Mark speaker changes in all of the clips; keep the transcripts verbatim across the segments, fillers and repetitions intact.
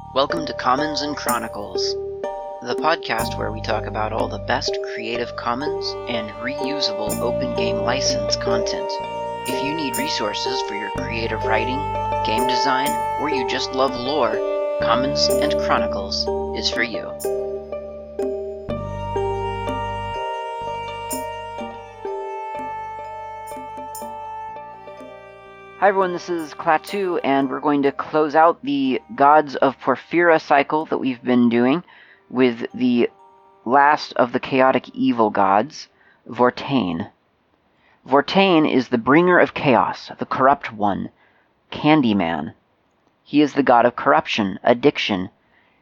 Speaker 1: Welcome to Commons and Chronicles, the podcast where we talk about all the best Creative Commons and reusable open game license content. If you need resources for your creative writing, game design, or you just love lore, Commons and Chronicles is for you. Hi everyone, this is Klaatu, and we're going to close out the Gods of Porphyra cycle that we've been doing with the last of the chaotic evil gods, Vortain. Vortain is the bringer of chaos, the corrupt one, Candyman. He is the god of corruption, addiction,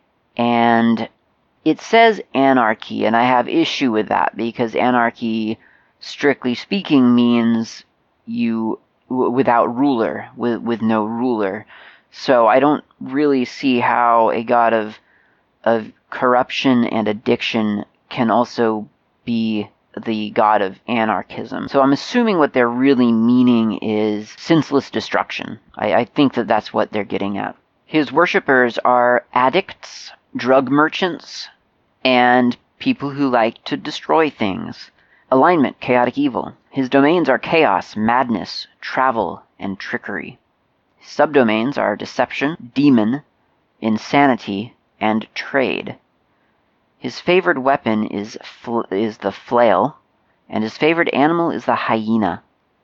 Speaker 1: and it says anarchy, and I have issue with that, because anarchy, strictly speaking, means you without ruler, with with no ruler. So I don't really see how a god of of corruption and addiction can also be the god of anarchism. So I'm assuming what they're really meaning is senseless destruction. I, I think that that's what they're getting at. His worshippers are addicts, drug merchants, and people who like to destroy things. Alignment, chaotic evil. His domains are chaos, madness, travel, and trickery. His subdomains are deception, demon, insanity, and trade. His favored weapon is fl- is the flail, and his favored animal is the hyena.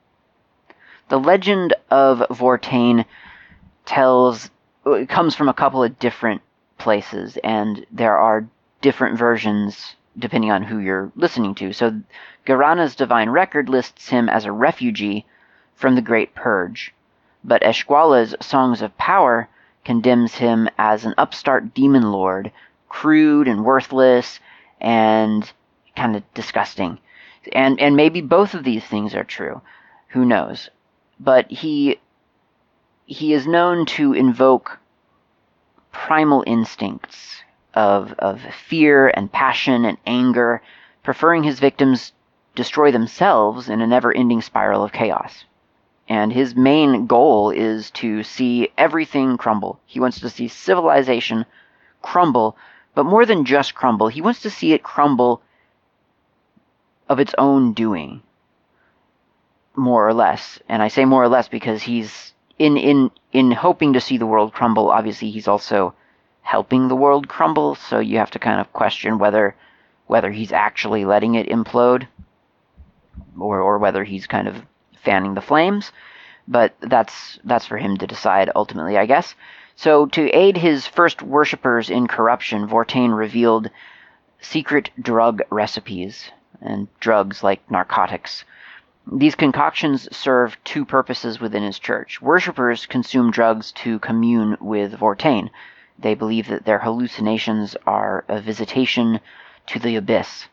Speaker 1: The legend of Vortain tells it comes from a couple of different places, and there are different versions depending on who you're listening to. So Garana's Divine Record lists him as a refugee from the Great Purge, but Eshkwala's Songs of Power condemns him as an upstart demon lord, crude and worthless and kind of disgusting. And and maybe both of these things are true. Who knows? But he he is known to invoke primal instincts of of fear and passion and anger, preferring his victims destroy themselves in a never-ending spiral of chaos. And his main goal is to see everything crumble. He wants to see civilization crumble, but more than just crumble, he wants to see it crumble of its own doing, more or less. And I say more or less because he's, in, in, in hoping to see the world crumble, obviously he's also helping the world crumble, so you have to kind of question whether whether he's actually letting it implode, or or whether he's kind of fanning the flames. But that's that's for him to decide ultimately, I guess. So to aid his first worshippers in corruption, Vortain revealed secret drug recipes, and drugs like narcotics. These concoctions serve two purposes within his church. Worshippers consume drugs to commune with Vortain. They believe that their hallucinations are a visitation to the abyss.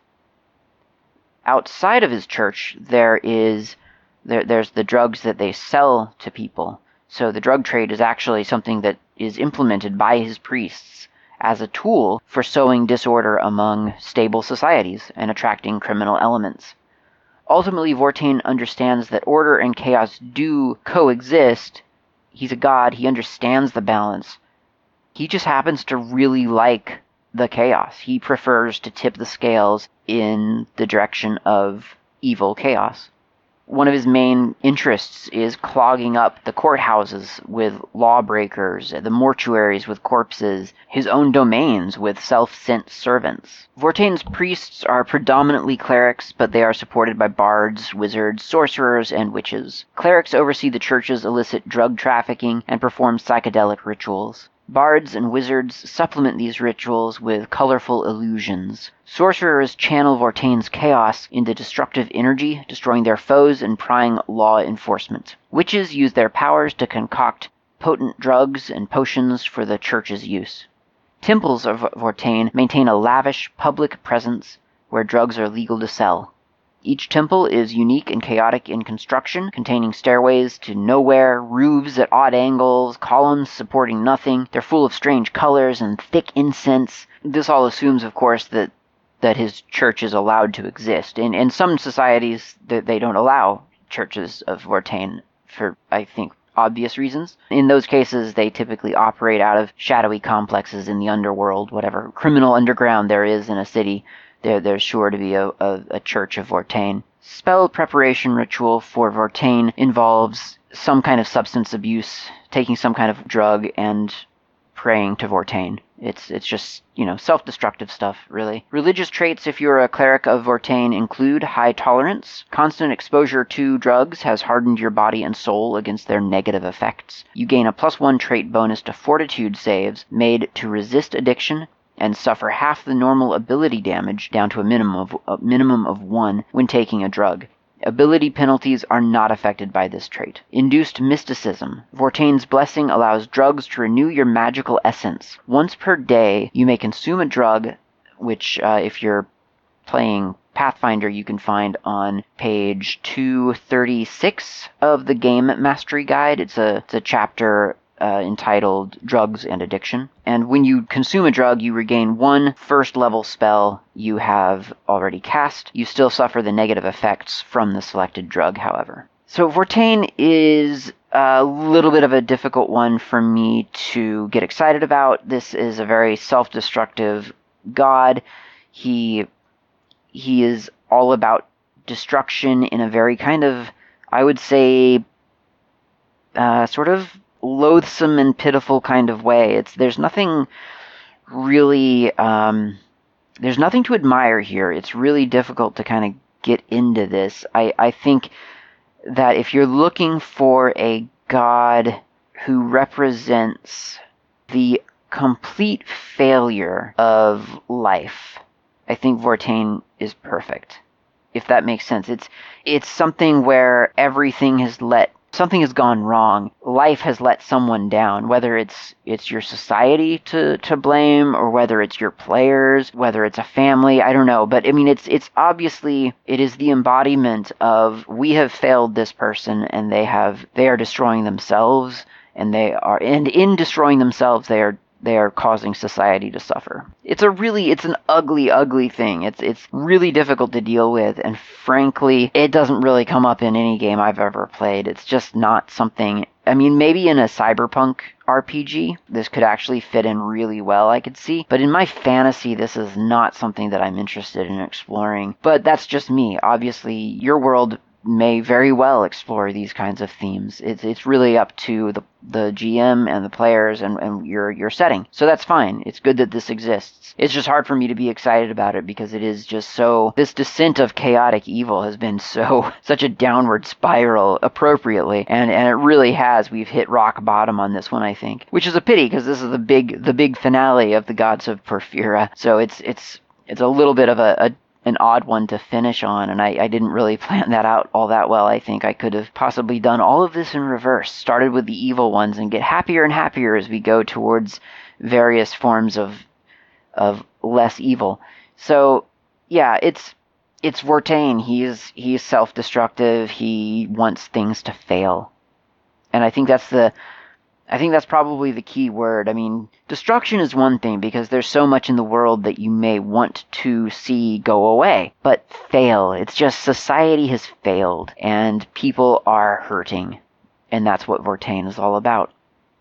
Speaker 1: Outside of his church, there is there, there's the drugs that they sell to people. So the drug trade is actually something that is implemented by his priests as a tool for sowing disorder among stable societies and attracting criminal elements. Ultimately, Vortain understands that order and chaos do coexist. He's a god. He understands the balance. He just happens to really like the chaos. He prefers to tip the scales in the direction of evil chaos. One of his main interests is clogging up the courthouses with lawbreakers, the mortuaries with corpses, his own domains with self-sent servants. Vortain's priests are predominantly clerics, but they are supported by bards, wizards, sorcerers, and witches. Clerics oversee the church's illicit drug trafficking and perform psychedelic rituals. Bards and wizards supplement these rituals with colorful illusions. Sorcerers channel Vortain's chaos into destructive energy, destroying their foes and prying law enforcement. Witches use their powers to concoct potent drugs and potions for the church's use. Temples of Vortain maintain a lavish public presence where drugs are legal to sell. Each temple is unique and chaotic in construction, containing stairways to nowhere, roofs at odd angles, columns supporting nothing. They're full of strange colors and thick incense. This all assumes, of course, that that his church is allowed to exist. In, in some societies, they, they don't allow churches of Vortain for, I think, obvious reasons. In those cases, they typically operate out of shadowy complexes in the underworld, whatever criminal underground there is in a city. There, there's sure to be a, a, a church of Vortain. Spell preparation ritual for Vortain involves some kind of substance abuse, taking some kind of drug, and praying to Vortain. It's it's just, you know, self-destructive stuff, really. Religious traits, if you're a cleric of Vortain, include high tolerance. Constant exposure to drugs has hardened your body and soul against their negative effects. You gain a plus one trait bonus to fortitude saves made to resist addiction, and suffer half the normal ability damage down to a minimum of a minimum of one when taking a drug. Ability penalties are not affected by this trait. Induced mysticism. Vortain's blessing allows drugs to renew your magical essence. Once per day, you may consume a drug, which, uh, if you're playing Pathfinder, you can find on page two thirty-six of the Game Mastery Guide. It's a, it's a chapter Uh, entitled Drugs and Addiction. And when you consume a drug, you regain one first level spell you have already cast. You still suffer the negative effects from the selected drug, however. So Vortain is a little bit of a difficult one for me to get excited about. This is a very self-destructive god. He, he is all about destruction in a very kind of, I would say, uh, sort of loathsome and pitiful kind of way. It's there's nothing really um, there's nothing to admire here. It's really difficult to kind of get into this. I, I think that if you're looking for a god who represents the complete failure of life, I think Vortain is perfect. If that makes sense. It's it's something where everything has let Something has gone wrong. Life has let someone down, whether it's it's your society to, to blame, or whether it's your players, whether it's a family, I don't know. But I mean, it's it's obviously, it is the embodiment of, we have failed this person, and they have, they are destroying themselves, and they are, and in destroying themselves, they are they are causing society to suffer. It's a really, it's an ugly, ugly thing. It's it's really difficult to deal with, and frankly, it doesn't really come up in any game I've ever played. It's just not something, I mean, maybe in a cyberpunk R P G, this could actually fit in really well, I could see. But in my fantasy, this is not something that I'm interested in exploring. But that's just me. Obviously, your world may very well explore these kinds of themes. It's it's really up to the the G M and the players and, and your your setting. So that's fine. It's good that this exists. It's just hard for me to be excited about it because it is just so, this descent of chaotic evil has been so, such a downward spiral appropriately. And, and it really has. We've hit rock bottom on this one, I think. Which is a pity because this is the big the big finale of the Gods of Porphyra. So it's it's it's a little bit of a, a an odd one to finish on, and I, I didn't really plan that out all that well. I think I could have possibly done all of this in reverse, started with the evil ones and get happier and happier as we go towards various forms of of less evil. So yeah, it's it's Vortain. He's he's self-destructive. He wants things to fail, and I think that's the I think that's probably the key word. I mean, destruction is one thing because there's so much in the world that you may want to see go away. But fail. It's just society has failed and people are hurting. And that's what Vortain is all about.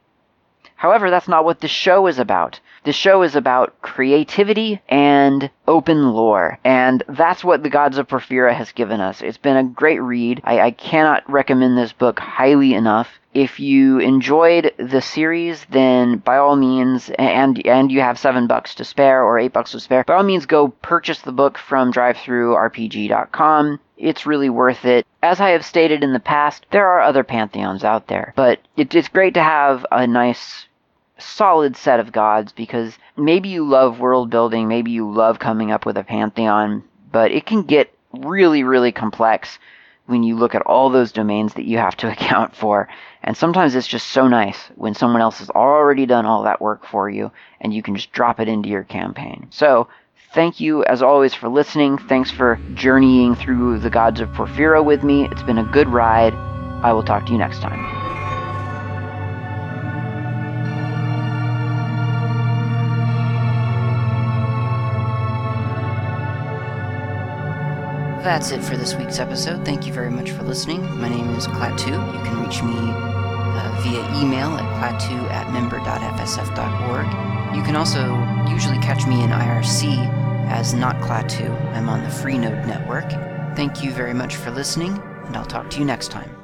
Speaker 1: However, that's not what this show is about. This show is about creativity and open lore. And that's what the Gods of Porphyra has given us. It's been a great read. I, I cannot recommend this book highly enough. If you enjoyed the series, then by all means, and and you have seven bucks to spare or eight bucks to spare, by all means go purchase the book from drive thru R P G dot com. It's really worth it. As I have stated in the past, there are other pantheons out there, but it, it's great to have a nice solid set of gods because maybe you love world building, maybe you love coming up with a pantheon, but it can get really, really complex when you look at all those domains that you have to account for. And sometimes it's just so nice when someone else has already done all that work for you and you can just drop it into your campaign. So thank you, as always, for listening. Thanks for journeying through the Gods of Porphyra with me. It's been a good ride. I will talk to you next time. That's it for this week's episode. Thank you very much for listening. My name is Klaatu. You can reach me uh, via email at clatu at member dot f s f dot org. You can also usually catch me in I R C as Not Clatu. I'm on the Freenode network. Thank you very much for listening, and I'll talk to you next time.